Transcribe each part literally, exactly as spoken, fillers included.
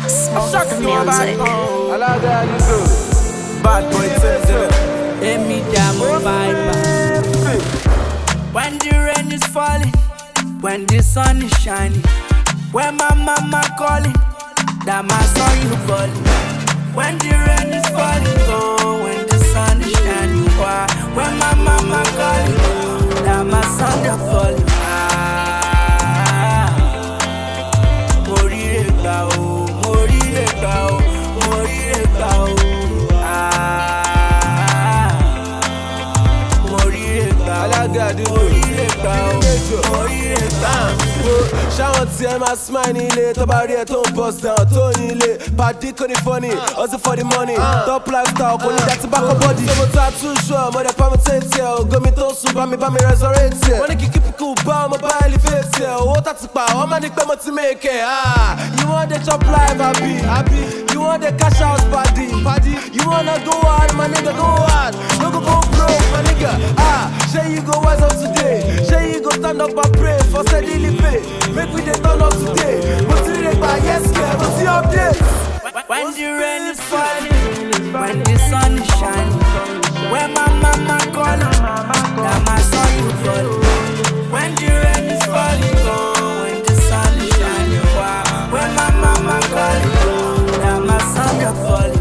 Smoke the music. Bad boy Tim's in it. Let me down my vibe. When the rain is falling, when the sun is shining, when my mama calling, that my son you calling. When the rain is falling, oh, when the sun is shining, why? When my mama calling, oh, that my son you calling. Ah, Mori Ega o, Mori Ega o, Mori Ega o. Ah, Mori Ega o, Mori Ega o, Mori Ega o. Ṣáwọn tí ẹ máa smile nílé tó bá rí ẹ tó ń bust down tó nílé pàdé kò ní funny hustle for the money top lifestyle kò ní dá ti bá kọ́ bọ́dì. Ṣé mo ta tún ṣọ́ mo dẹ̀ permutate ẹ̀ ògo mi tó sùn bá mi bá mi resurrect ẹ̀. Wọ́n ní kí keep cool bá ọmọ bá elevate ẹ̀ owó tàti pa wọ́n máa ní pé mo ti make ẹ̀. You wan dey chop life abi abi you wan dey cash out padi padi you wanna go hard my nigga go hard no go go broke my nigga. Ah, ṣé you go wise up today ṣé you go stand up and pray for steadily pay. Make we dey turn up today. But today by yes, yeah, but see updates. When the rain is falling, when the sun is shining, when my mama calling, that my son you calling. When the rain is falling, oh, when the sun is shining, wow. When my mama calling, oh, that my son you calling.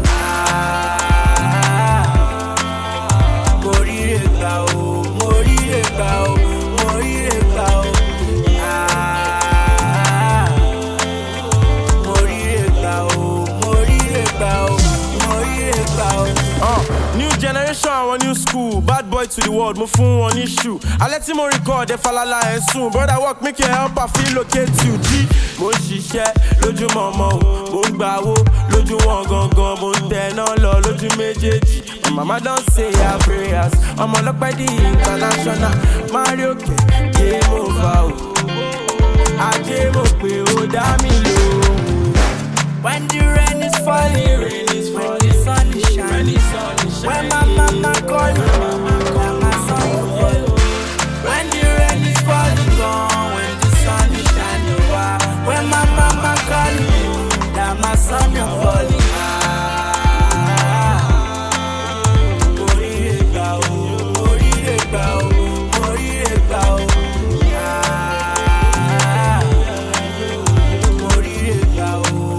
Ah, Mori Ega o, Mori Ega o, Mori Ega o. New generation, our new school. Bad boy to the world, mo fún wọn ní shoe. Alẹ́ tí mo record, ẹ falala ẹ̀ sùn. Brother work, make your help, I feel locate you. G, mo ń ṣiṣẹ́ lójú mọ̀mọ́ o. Mo ń gbàwó lójú wọn gangan. Mo ń tẹ̀ná lọ lójú méjèèjì. My mama don say her prayers. Ọmọ ọlọ́pẹ́ di international. Mario Kẹ̀, game over o. Ajé mo pé ó dá mi lóhùn. When the rain is falling, rain is falling. When the sun is shining, when my mama calling, when my son you calling. When the rain is falling, gone. When the sun is shining, wow. When my mama calling, that my son you calling. Ah, Mori Ega o, Mori Ega o, Mori Ega o. Ah, Mori Ega o.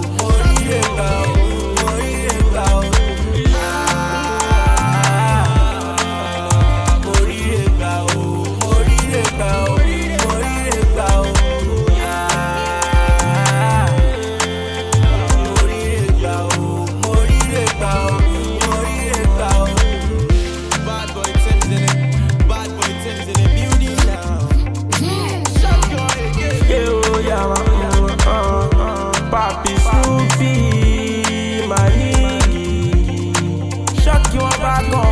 Papi Snoopy, my nigga, shock you back on.